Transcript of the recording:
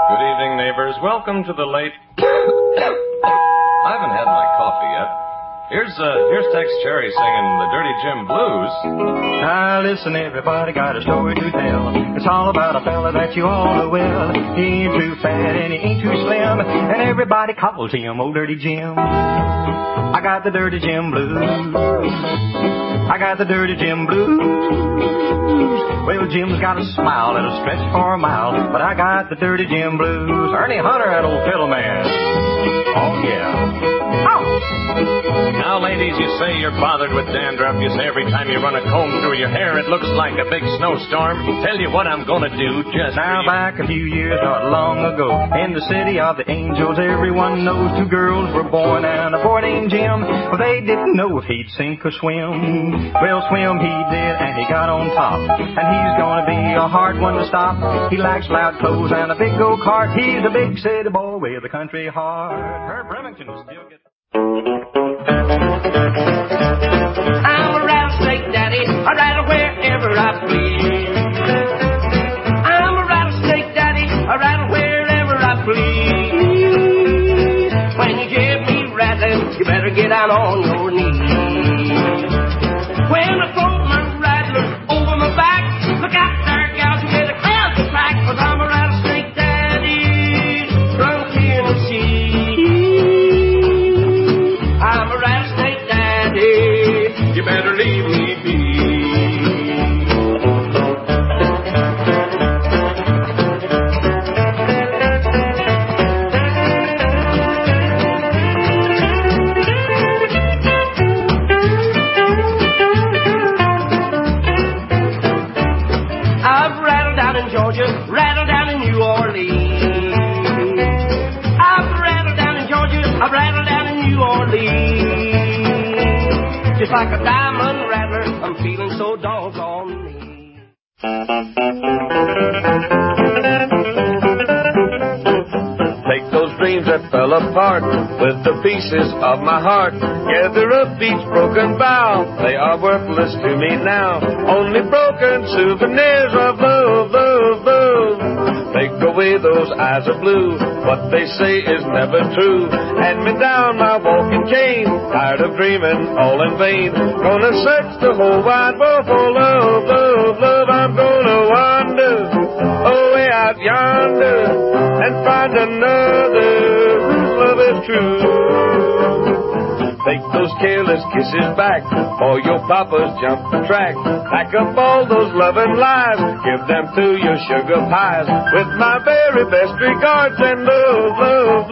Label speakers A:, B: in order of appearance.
A: Good evening, neighbors. Welcome to the late... I haven't had my coffee yet. Here's Tex Cherry singing the Dirty Jim Blues.
B: Now listen, everybody got a story to tell. It's all about a fella that you all know well. He ain't too fat and he ain't too slim, and everybody calls him Old Dirty Jim. I got the Dirty Jim Blues. I got the Dirty Jim Blues. Well, Jim's got a smile that'll stretch for a mile, but I got the Dirty Jim Blues. Ernie Hunter, that old fiddle man. Oh, yeah. Oh.
A: Now, ladies, you say you're bothered with dandruff. You say every time you run a comb through your hair, it looks like a big snowstorm. Tell you what I'm gonna do just
B: now, back a few years, not long ago, in the city of the angels, everyone knows two girls were born, and a boy named Jim. Well, they didn't know if he'd sink or swim. Well, swim he did, and he got on top, and he's gonna be a hard one to stop. He likes loud clothes and a big go-kart. He's a big city boy with a country heart. Herb Remington still gets...
C: I'm a rattlesnake daddy, I rattle wherever I please. I'm a rattlesnake daddy, I rattle wherever I please. When you hear me rattling, you better get out on your knees. When I throw my rattler over my back, look out there, gals, you better clear the track, 'cause I'm a rattlesnake daddy from Tennessee. I'm a rattlesnake daddy, you better leave me be. I've rattled down in Georgia, rattled down in New Orleans. I've rattled down in Georgia, I've rattled down in New Orleans. Just like a diamond rattler, I'm feeling so doggone mean.
D: Take those dreams that fell apart with the pieces of my heart. Gather up each broken bough. They are worthless to me now. Only broken souvenirs of love, love, love. Take away those eyes of blue. What they say is never true. Hand me down my walking cane. Tired of dreaming all in vain. Gonna search the whole wide world for love, love, love. I'm gonna wander away out yonder and find another whose love is true. Take those careless kisses back, or your papa's jumped the track. Pack up all those loving lies, give them to your sugar pies. With my very best regards and love, love,